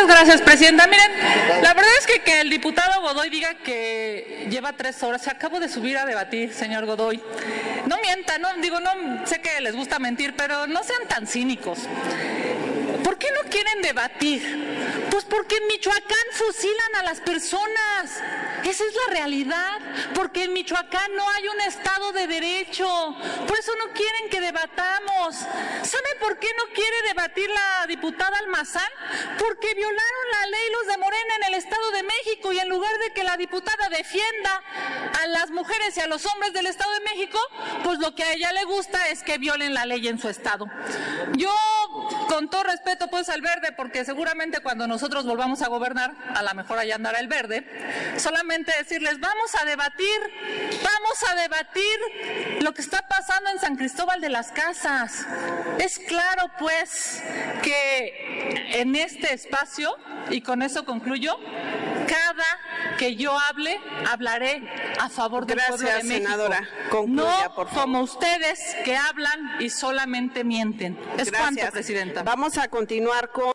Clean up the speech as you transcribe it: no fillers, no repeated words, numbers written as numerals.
Muchas gracias, Presidenta. Miren, la verdad es que el diputado Godoy diga que lleva 3 horas. Se acabo de subir a debatir, señor Godoy. No mientan, no sé que les gusta mentir, pero no sean tan cínicos. ¿Por qué no quieren debatir? Pues porque en Michoacán fusilan a las personas. Esa es la realidad. Porque en Michoacán no hay un Estado de Derecho. Por eso no quieren que debatamos. ¿Sabe por qué no quiere debatir la diputada Almazán? Porque violaron la ley los de Morena en el Estado de México, y en lugar de que la diputada defienda a las mujeres y a los hombres del Estado de México, pues lo que a ella le gusta es que violen la ley en su estado. Yo, con todo respeto pues al Verde, porque seguramente cuando nosotros volvamos a gobernar, a lo mejor allá andará el Verde, solamente decirles, vamos a debatir lo que está pasando en San Cristóbal de las Casas. Es claro pues que en este espacio, y con eso concluyo, cada que yo hablaré a favor del pueblo de México. Senadora. Concluya, por favor. Como ustedes que hablan y solamente mienten. Es cuanto, Presidenta. Vamos a continuar con